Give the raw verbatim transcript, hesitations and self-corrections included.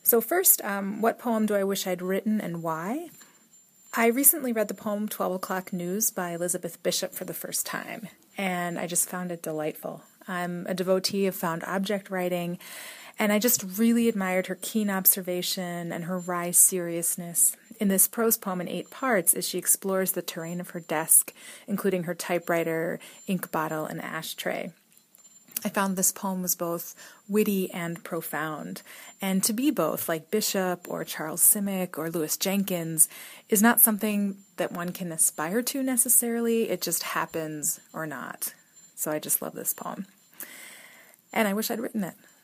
So first, um, what poem do I wish I'd written and why? I recently read the poem twelve O'Clock News by Elizabeth Bishop for the first time, and I just found it delightful. I'm a devotee of found object writing, and I just really admired her keen observation and her wry seriousness in this prose poem in eight parts as she explores the terrain of her desk, including her typewriter, ink bottle, and ashtray. I found this poem was both witty and profound, and to be both, like Bishop or Charles Simic or Louis Jenkins, is not something that one can aspire to necessarily. It just happens or not. So I just love this poem. And I wish I'd written it.